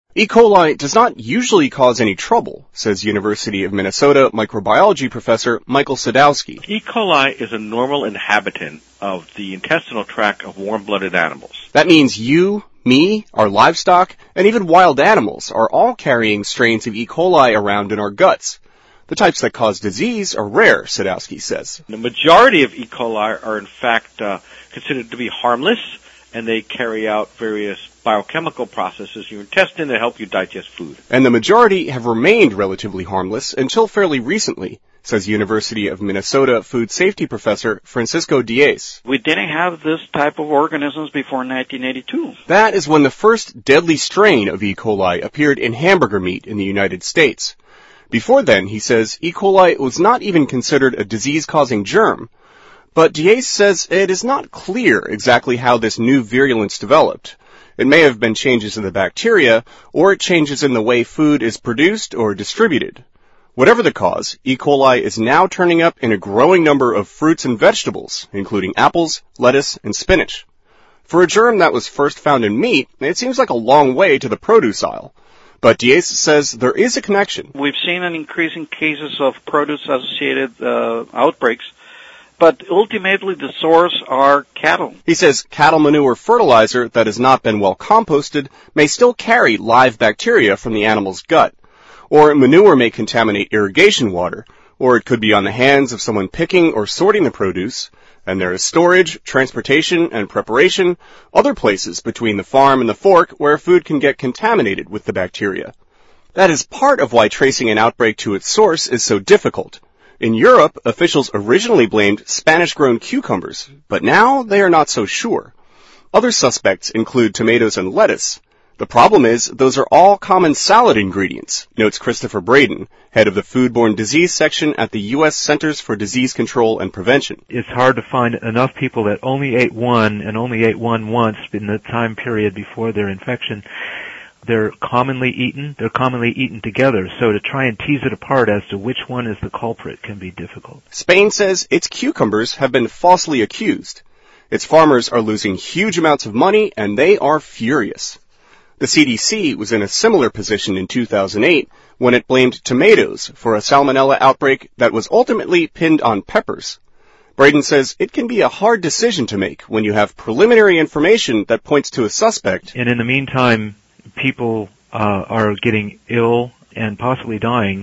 E. coli does not usually cause any trouble, says University of Minnesota microbiology professor Michael Sadowski. E. coli is a normal inhabitant of the intestinal tract of warm-blooded animals. That means you, me, our livestock, and even wild animals are all carrying strains of E. coli around in our guts. The types that cause disease are rare, Sadowski says. The majority of E. coli are in fact considered to be harmless, and they carry out various biochemical processes in your intestine that help you digest food. And the majority have remained relatively harmless until fairly recently, says University of Minnesota food safety professor Francisco Diaz. We didn't have this type of organisms before 1982. That is when the first deadly strain of E. coli appeared in hamburger meat in the United States. Before then, he says, E. coli was not even considered a disease-causing germ. But Diaz says it is not clear exactly how this new virulence developed. It may have been changes in the bacteria, or changes in the way food is produced or distributed. Whatever the cause, E. coli is now turning up in a growing number of fruits and vegetables, including apples, lettuce, and spinach. For a germ that was first found in meat, it seems like a long way to the produce aisle. But Diaz says there is a connection. We've seen an increase in cases of produce-associated outbreaks, but ultimately the source are cattle. He says cattle manure fertilizer that has not been well composted may still carry live bacteria from the animal's gut. Or manure may contaminate irrigation water, or it could be on the hands of someone picking or sorting the produce. And there is storage, transportation, and preparation, other places between the farm and the fork where food can get contaminated with the bacteria. That is part of why tracing an outbreak to its source is so difficult. In Europe, officials originally blamed Spanish-grown cucumbers, but now they are not so sure. Other suspects include tomatoes and lettuce. The problem is, those are all common salad ingredients, notes Christopher Braden, head of the Foodborne Disease Section at the U.S. Centers for Disease Control and Prevention. It's hard to find enough people that only ate one and only ate one once in the time period before their infection. They're commonly eaten together, so to try and tease it apart as to which one is the culprit can be difficult. Spain says its cucumbers have been falsely accused. Its farmers are losing huge amounts of money, and they are furious. The CDC was in a similar position in 2008 when it blamed tomatoes for a salmonella outbreak that was ultimately pinned on peppers. Braden says it can be a hard decision to make when you have preliminary information that points to a suspect. And in the meantime, people are getting ill and possibly dying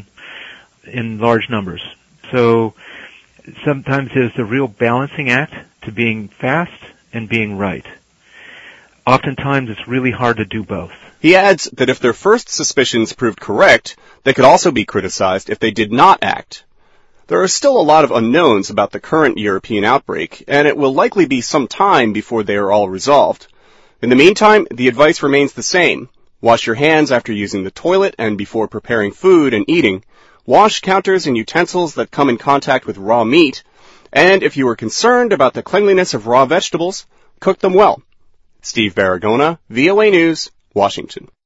in large numbers. So sometimes there's a real balancing act to being fast and being right. Oftentimes it's really hard to do both. He adds that if their first suspicions proved correct, they could also be criticized if they did not act. There are still a lot of unknowns about the current European outbreak, and it will likely be some time before they are all resolved. In the meantime, the advice remains the same. Wash your hands after using the toilet and before preparing food and eating. Wash counters and utensils that come in contact with raw meat. And if you are concerned about the cleanliness of raw vegetables, cook them well. Steve Baragona, VOA News, Washington.